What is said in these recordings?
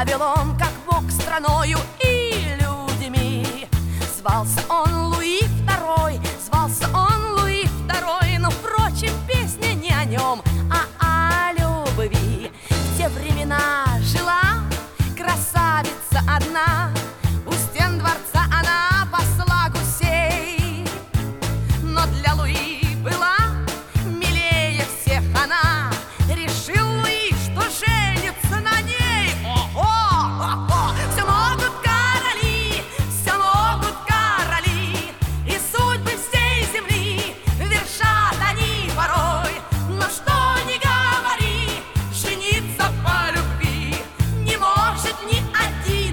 правил он, как мог, страною и людьми. Звался он Луи II, звался он Луи II, но, впрочем, песня не о нем, а о любви. В те времена жила красавица одна, у стен дворца она пасла гусей. Но для Луи была милее всех она, решил Луи, что женится на ней. Ого! Все могут короли, все могут короли, и судьбы всей земли вершат они порой. Но что ни говори, жениться по любви не может ни один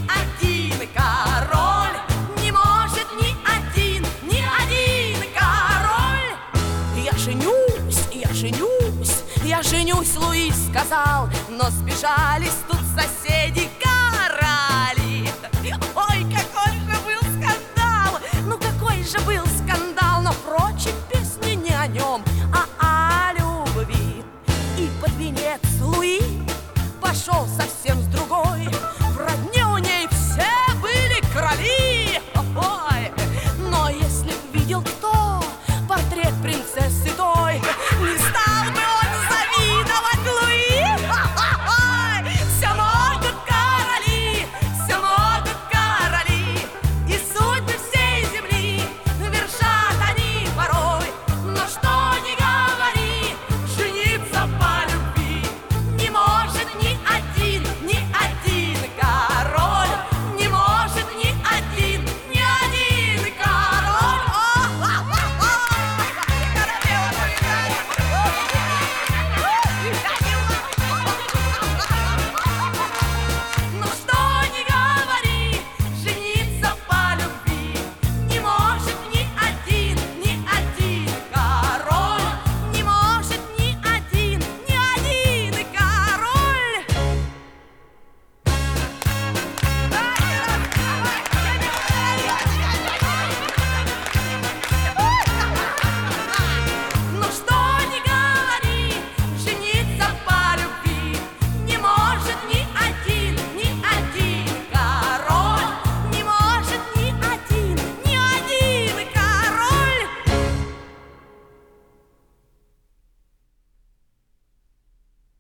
король, не может ни один король. Я женюсь, я женюсь, я женюсь, Луи сказал, но сбежались тут соседи короли. Ой, какой же был скандал, ну какой же был скандал, но, впрочем, песня не о нем, а о любви. И под венец Луи пошел совсем с другой, в родне у ней все были короли. Ой, но если б видел кто